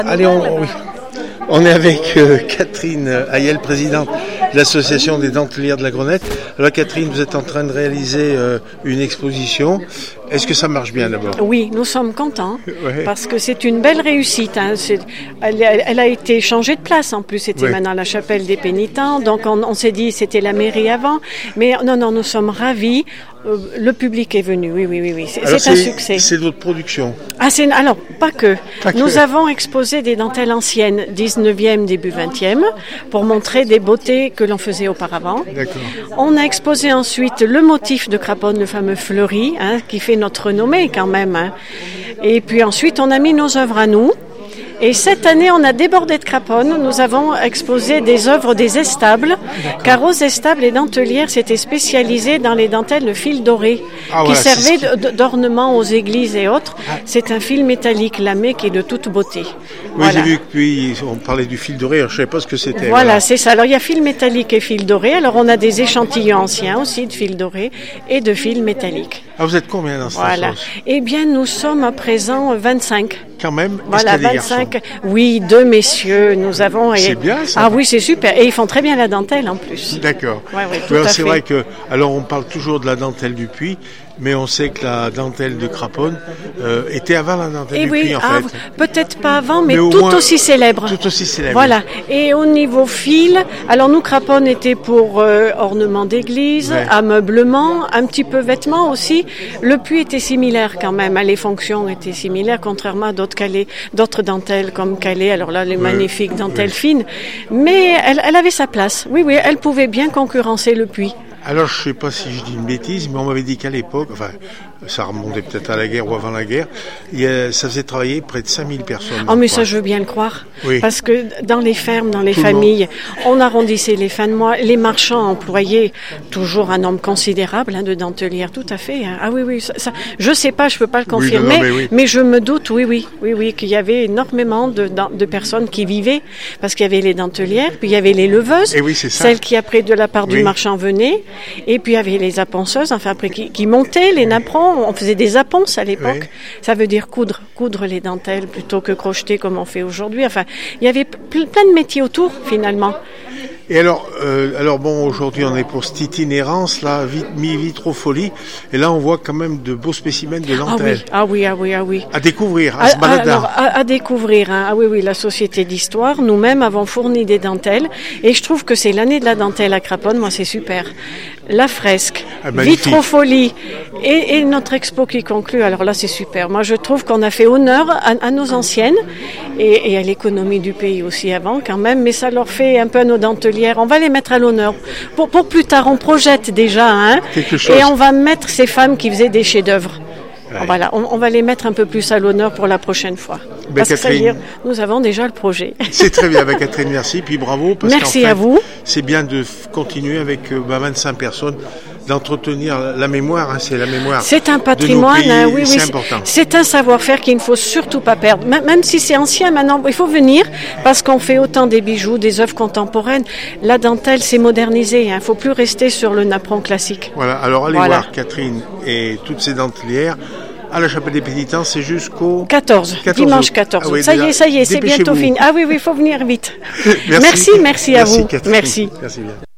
Allez, on est avec Catherine Ayel, présidente de l'association des dentelières de la Grenette. Alors Catherine, vous êtes en train de réaliser une exposition. Est-ce que ça marche bien d'abord ? Oui, nous sommes contents parce que c'est une belle réussite. Hein. Elle a été changée de place en plus. C'était maintenant la chapelle des pénitents. Donc on s'est dit c'était la mairie avant. Mais non, nous sommes ravis. Le public est venu, oui. C'est un succès. C'est votre production ? Alors, pas que. Nous avons exposé des dentelles anciennes, 19e, début 20e, pour montrer des beautés que l'on faisait auparavant. D'accord. On a exposé ensuite le motif de Craponne, le fameux fleuri, qui fait notre renommée quand même. Hein. Et puis ensuite, on a mis nos œuvres à nous. Et cette année, on a débordé de Craponne. Nous avons exposé des œuvres des estables, car aux estables, les dentelières s'étaient spécialisées dans les dentelles de fil doré, qui servaient d'ornement aux églises et autres. C'est un fil métallique lamé qui est de toute beauté. Oui, j'ai vu que puis on parlait du fil doré, alors je ne savais pas ce que c'était. Voilà, c'est ça. Alors il y a fil métallique et fil doré. Alors on a des échantillons anciens aussi de fil doré et de fil métallique. Ah, vous êtes combien dans cette chose ? Eh bien, nous sommes à présent 25. Quand même. Voilà, 25. Oui, 2 messieurs, nous avons. C'est bien ça. Ah oui, c'est super. Et ils font très bien la dentelle en plus. D'accord. Oui, tout à fait. C'est vrai que, alors on parle toujours de la dentelle du Puy, mais on sait que la dentelle de Craponne était avant la dentelle du Puy en fait. Peut-être pas avant, mais tout aussi célèbre. Tout aussi célèbre. Voilà. Et au niveau fil, alors nous Craponne était pour ornement d'église, ameublement, un petit peu vêtements aussi. Le Puy était similaire quand même. Les fonctions étaient similaires, contrairement à d'autres dentelles comme Calais. Alors là, les magnifiques dentelles fines. Mais elle avait sa place. Oui, elle pouvait bien concurrencer le Puy. Alors, je ne sais pas si je dis une bêtise, mais on m'avait dit qu'à l'époque, enfin, ça remontait peut-être à la guerre ou avant la guerre, ça faisait travailler près de 5000 personnes. Oh, mais ça, je veux bien le croire. Oui. Parce que dans les fermes, dans les familles, on arrondissait les fins de mois. Les marchands employaient toujours un nombre considérable de dentelières, tout à fait. Hein. Ah oui, ça, je sais pas, je peux pas le confirmer, mais je me doute, oui, qu'il y avait énormément de personnes qui vivaient, parce qu'il y avait les dentelières, puis il y avait les leveuses, celles qui après de la part du marchand venaient. Et puis il y avait les apponceuses, enfin après qui montaient les napperons, on faisait des apponces à l'époque. Ça veut dire coudre les dentelles plutôt que crocheter comme on fait aujourd'hui. Enfin, il y avait plein de métiers autour finalement. Et alors bon, aujourd'hui on est pour cette itinérance là, mi-vitrofolie, et là on voit quand même de beaux spécimens de dentelles. Ah oui. À découvrir, à se balader. Alors, à découvrir, hein. Ah oui, la Société d'Histoire, nous-mêmes avons fourni des dentelles, et je trouve que c'est l'année de la dentelle à Craponne, moi c'est super. La fresque, vitrofolie, et notre expo qui conclut, alors là c'est super. Moi je trouve qu'on a fait honneur à nos anciennes, et à l'économie du pays aussi avant quand même, mais ça leur fait un peu à nos dentelières. On va les mettre à l'honneur. Pour plus tard, on projette déjà, quelque chose. Et on va mettre ces femmes qui faisaient des chefs-d'œuvre. Voilà, on va les mettre un peu plus à l'honneur pour la prochaine fois. Parce que ça veut dire, nous avons déjà le projet. C'est très bien, Catherine, merci, puis bravo. Merci à vous. C'est bien de continuer avec 25 personnes, d'entretenir la mémoire, c'est la mémoire. C'est un patrimoine, oui, c'est important. C'est un savoir-faire qu'il ne faut surtout pas perdre. Même si c'est ancien maintenant, il faut venir parce qu'on fait autant des bijoux, des œuvres contemporaines. La dentelle, c'est modernisé, il ne faut plus rester sur le napperon classique. Voilà, alors allez voir Catherine et toutes ces dentelières. À la chapelle des pénitents, c'est jusqu'au 14 dimanche 14. Ah oui, ça y est, c'est bientôt fini. Ah oui, il faut venir vite. Merci à vous. Catherine. Merci bien.